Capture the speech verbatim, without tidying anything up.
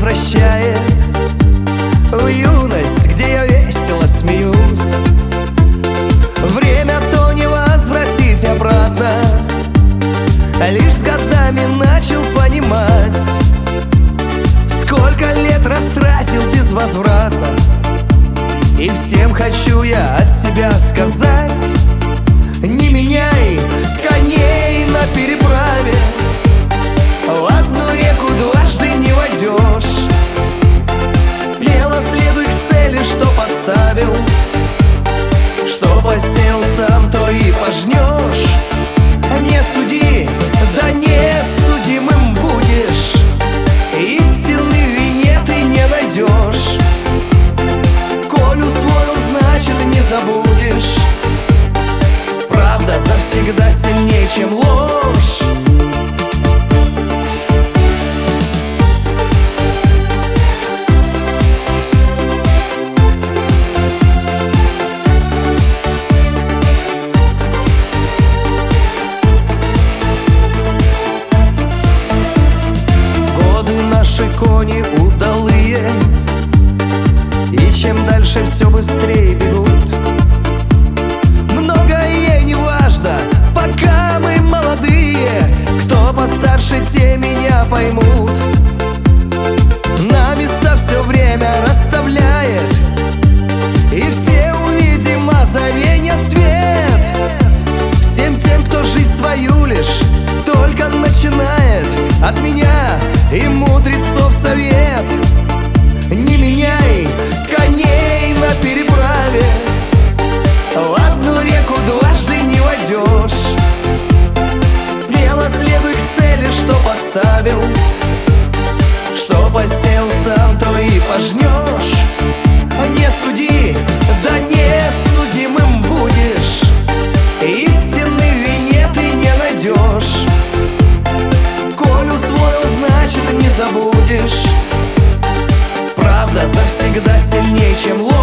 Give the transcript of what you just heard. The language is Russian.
возвращает в юность, где я весело смеюсь. Время то не возвратить обратно, лишь с годами начал понимать, сколько лет растратил безвозвратно. И всем хочу я от себя сказать: не меняй коней на переправе, в одну реку дважды не войдешь. Смело следуй к цели, что поставил, что посеял сам, то и пожнешь. Не суди, да не судимым будешь, истины в вине ты не найдешь. Коль усвоил, значит не забудешь. Правда завсегда сильнее, чем ложь. Наши кони удалые, и чем дальше, все быстрее бегут. Многое не важно, пока мы молодые. Кто постарше, те меня поймут. На места все время расставляет, и все увидим озаренье свет. Всем тем, кто жизнь свою лишь только начинает, от меня и мудрецов совет: не меняй коней на переправе, в одну реку дважды не войдешь. Смело следуй к цели, что поставил, что посеял сам, то и пожнешь. Не суди, да не судимым будешь, истины в вине ты не найдешь. Коль усвоил, значит не забудешь. Правда завсегда сильнее, чем ложь.